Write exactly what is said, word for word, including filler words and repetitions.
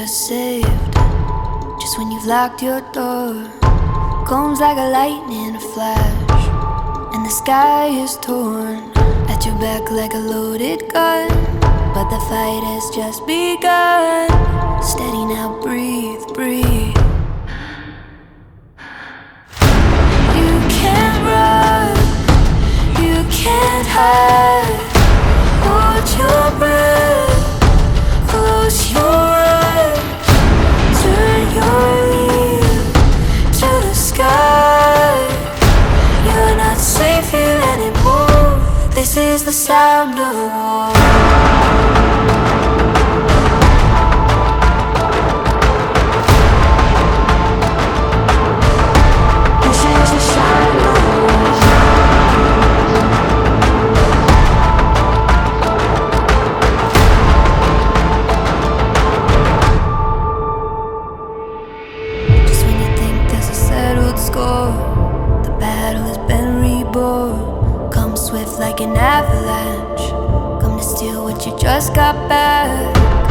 are saved just when you've locked your door. Comes like a lightning flash, and the sky is torn at your back like a loaded gun. But the fight has just begun. Steady now, breathe, breathe. You can't run, you can't hide. Hold your breath, close your eyes. Turn your ear to the sky. You're not safe here anymore. This is the sound of war. Like an avalanche, come to steal what you just got back.